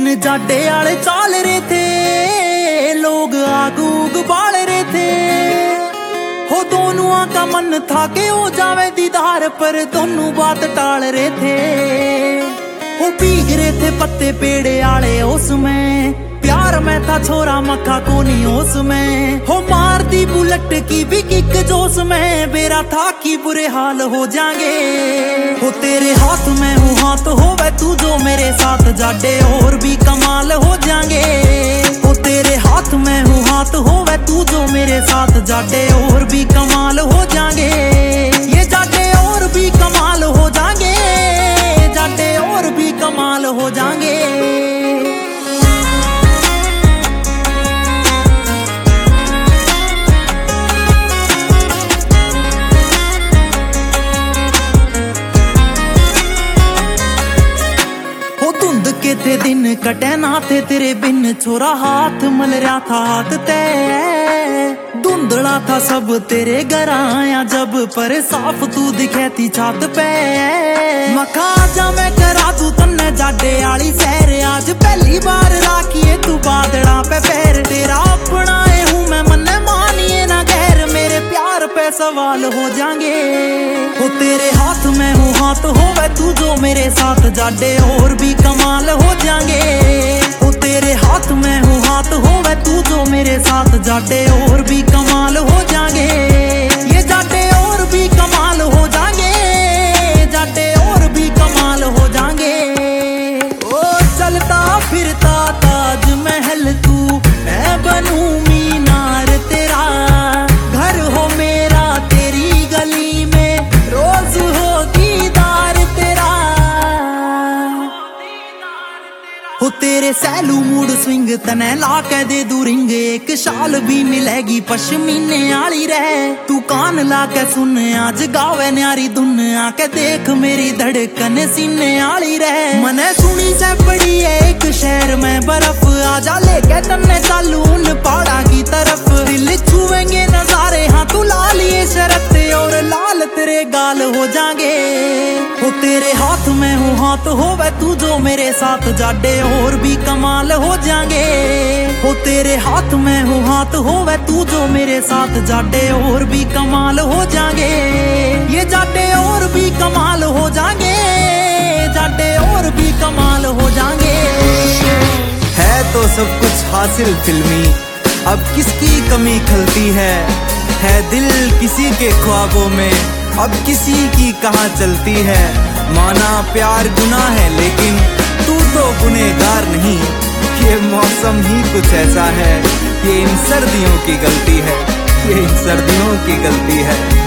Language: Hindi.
दिन जाडे आले चाल रहे थे, लोग आग उग बाल रहे थे। हो दोनों का मन था कि हो जावे दीदार, पर दोनों बात टाल रहे थे। हो भीग रहे थे पत्ते पेड़े आले उसमें, प्यार में था छोरा मक्खा को नहीं उसमें। हो मार दी बुलेट की भी किक जोश में, बेरा था कि बुरे हाल हो जाएंगे। हो तेरे हाथ में हूँ हाथ होवे तू जो मेरे साथ जाडे, और भी कमाल हो जाएंगे। हो तेरे हाथ में हूँ हाथ होवे तू जो मेरे साथ जाडे, और भी कमाल हो जाएंगे। ये जाडे और भी कमाल हो जाएंगे, जाडे और भी कमाल हो जाएंगे। के थे दिन कटे ना थे तेरे बिन, छोरा हाथ मल रहा था हाथ ते। धुंधला था सब तेरे घर आया जब, पर साफ तू दिखे थी छात पे। मखा जा मैं करा तू तन्ने जाडे आली सैर, आज पहली बार राखिए तू बादड़ा पे पैर। तेरा अपनाए हूँ मैं मन मानिए ना गैर, मेरे प्यार पे सवाल हो जाएंगे। हो तेरे हाथ में हूँ हाथ होवे तू जो मेरे साथ जाडे, और भी कमाल हो जाएंगे। हो तेरे हाथ में हूँ हाथ होवे तू जो मेरे साथ जाडे, और भी कमाल हो जाएंगे। ये जाडे और भी कमाल हो जाएंगे, जाडे और भी कमाल हो जाएंगे। ओ चलता फिरता ताजमहल तू, मैं बनूं मीनार तेरा। घर हो मेरा तेरी गली में, रोज हो दीदार तेरा। हो तेरे सैलू मूड स्विंग तने ला के दे दू रिंग, एक शाल भी मिलेगी पश्मीने आली रहे। तू कान ला के सुन आज गावे न्यारी धुन, आके देख मेरी धड़कन सीने आली रहे। मने सुनी से पड़ी है एक शहर में बर्फ, आजा लेके तन्ने चालू उन पहाड़ा की तरफ। दिल छुएंगे नजारे हाँ तू ला लिए शरत, और लाल तेरे गाल हो जाएंगे। हो तेरे हाथ में हूँ हाथ होवे तू जो मेरे साथ जाडे, और भी कमाल हो जाएंगे। हो तेरे हाथ में हूँ हाथ होवे तू जो मेरे साथ जाडे, और भी कमाल हो जाएंगे। ये जाडे और भी कमाल हो जाएंगे, जाडे और भी कमाल हो जाएंगे। है तो सब कुछ हासिल फिल्मी, अब किसकी कमी खलती है दिल किसी के ख्वाबों में, अब किसी की कहाँ चलती है। माना प्यार गुनाह है लेकिन तू तो गुनहगार नहीं, ये मौसम ही कुछ ऐसा है, ये इन सर्दियों की गलती है, ये इन सर्दियों की गलती है।